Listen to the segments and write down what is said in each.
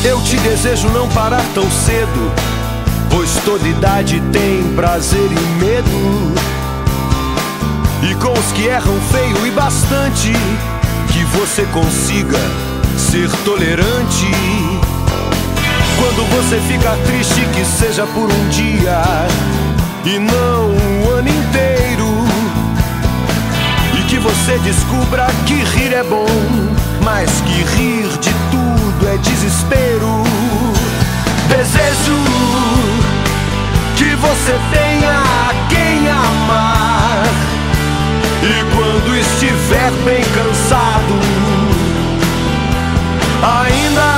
Eu te desejo não parar tão cedo, pois toda idade tem prazer e medo. E com os que erram feio e bastante, que você consiga ser tolerante. Quando você ficar triste, que seja por um dia e não um ano inteiro. E que você descubra que rir é bom, mas que rir de tudo é desespero. Desejo que você tenha a quem amar, e quando estiver bem cansado, ainda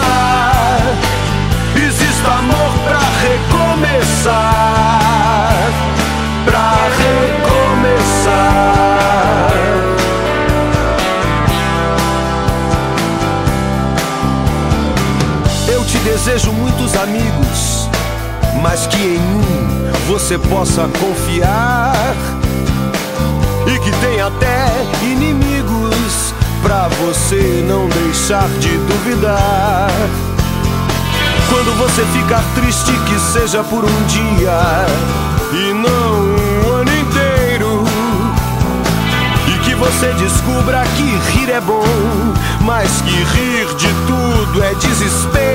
existe amor pra recomeçar, pra recomeçar. Eu te desejo muitos amigos, mas que em um você possa confiar, e que tenha até inimigos pra você não deixar de duvidar. Quando você ficar triste, que seja por um dia e não um ano inteiro. E que você descubra que rir é bom, mas que rir de tudo é desespero.